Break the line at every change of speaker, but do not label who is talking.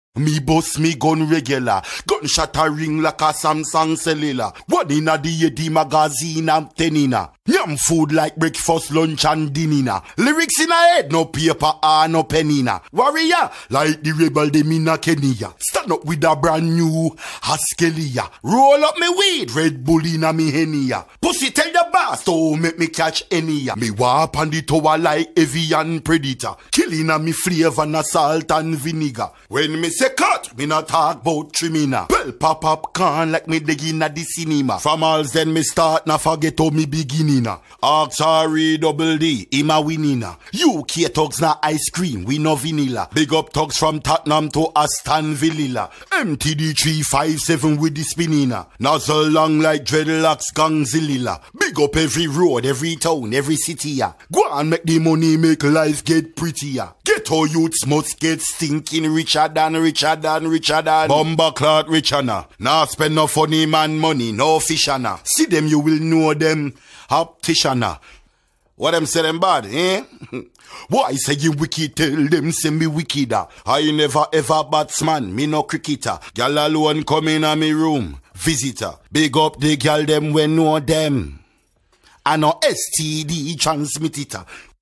Me bust me gun regular. Gunshot a ring like a Samsung cellular. One inna the Eddie magazine and ten inna. Yum food like breakfast, lunch and dinner. Lyrics in a head, no paper or no penina. Warrior, like the rebel them inna Kenya. Stand up with a brand new Haskelia. Roll up me weed, Red Bull inna me Henia. Pussy tell the boss, to make me catch any ya. Me walk on the tower like avian predator. Killing a me flavor and salt and vinegar. When me say cut, me not talk about trimina. Well, pop up can like me digging at the cinema. From all then me start, na forget how me beginning. Oxari double D, him a winnina. UK thugs na ice cream, we no vanilla. Big up thugs from Tottenham to Aston Villa. MTD 357 with the spinina. Nozzle long like dreadlocks gangzilla. Big up every road, every town, every city ya. Go and make the money, make life get prettier. Get all youths must get stinking richer than Bomba clot richana. Nah spend no funny man money, no fishana. See them you will know them. Opticiana. What them say them bad, eh? Why say you wicked, tell them say me wickeder. I never ever batsman, me no cricketer. Gal alone come in a me room, visitor. Big up the gal them when know them. I no STD transmitter.